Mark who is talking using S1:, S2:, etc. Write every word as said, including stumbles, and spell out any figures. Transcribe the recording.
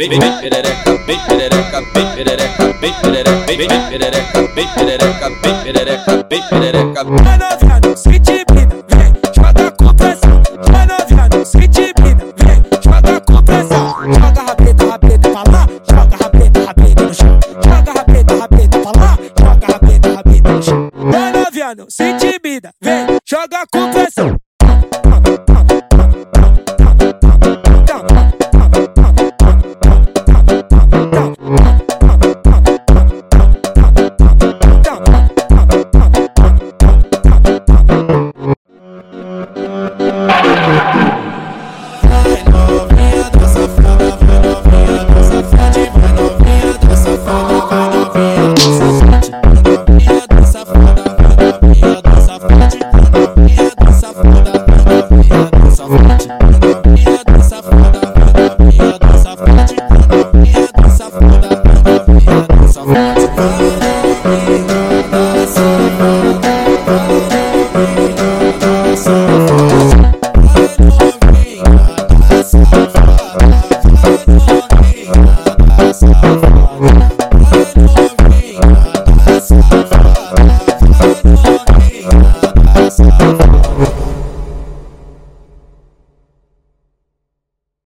S1: vem perereca, vem perereca, vem perereca, vem perereca, vem perereca, vem perereca, vem perereca, vem perereca.
S2: Mano, viado, se intimida, vem, joga com pressão. Mano, viado, se intimida, vem, joga com pressão. Joga rabeta, rabeta pra lá, joga rabeta, rabeta no chão. Joga rabeta, rabeta pra lá, joga rabeta, rabeta no chão. Mano, viado, se intimida, vem, joga com pressão.
S1: Thank you.